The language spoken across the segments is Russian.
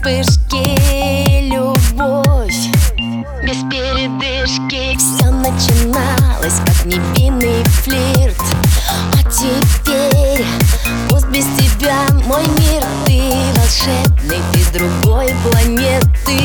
вспышки любовь без передышки. Все начиналось как невинный флирт, а теперь пусть без тебя мой мир. Ты волшебный, ты с другой планеты.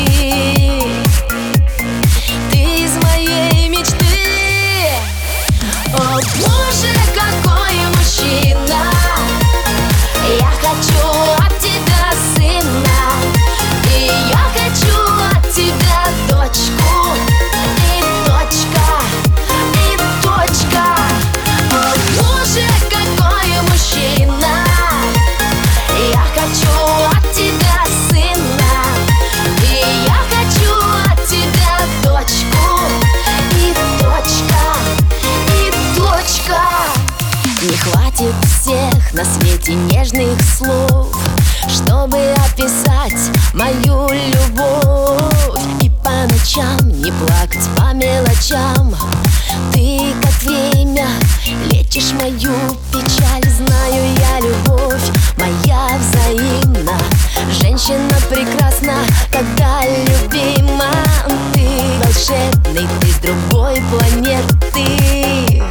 Ты из моей мечты. О боже, какой мужчина! Я хочу от тебя сына, и я хочу от тебя дочку. И точка, и точка. О боже, какой мужчина! Я хочу от тебя сына, и я хочу от тебя дочку. И точка, и точка. Не хватит всех на свете нежных слов, чтобы описать мою любовь. И по ночам не плакать по мелочам. Ты как время лечишь мою печаль. Знаю я, любовь моя взаимна. Женщина прекрасна, когда любима. Ты волшебный, ты с другой планеты.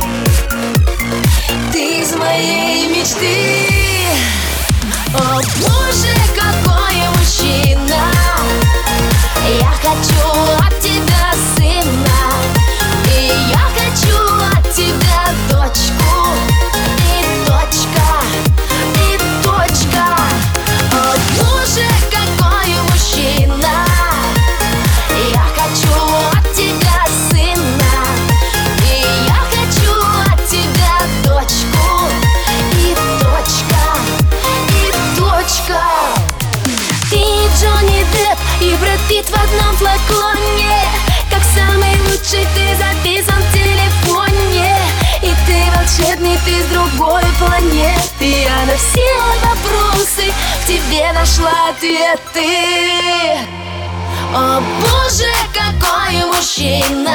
Ты из моей мечты. О боже, какой мужчина! Я хочу от тебя сына, и я хочу от тебя дочку. И точка, и точка. О боже, какой мужчина! Я хочу от тебя сына, и я хочу от тебя дочку. И точка, и точка. Ты Джонни Депп и Брэд Питт в одном флаконе. Как самый лучший ты записан в телефоне. И ты волшебный, ты с другой планеты. Я на все вопросы в тебе нашла ответы. О боже, какой мужчина!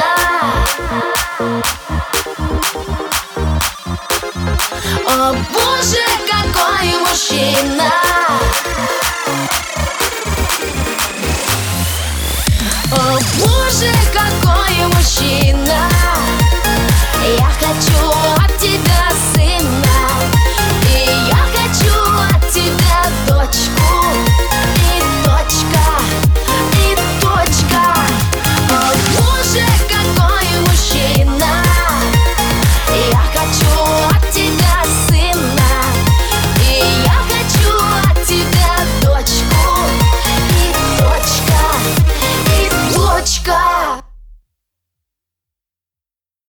О боже, какой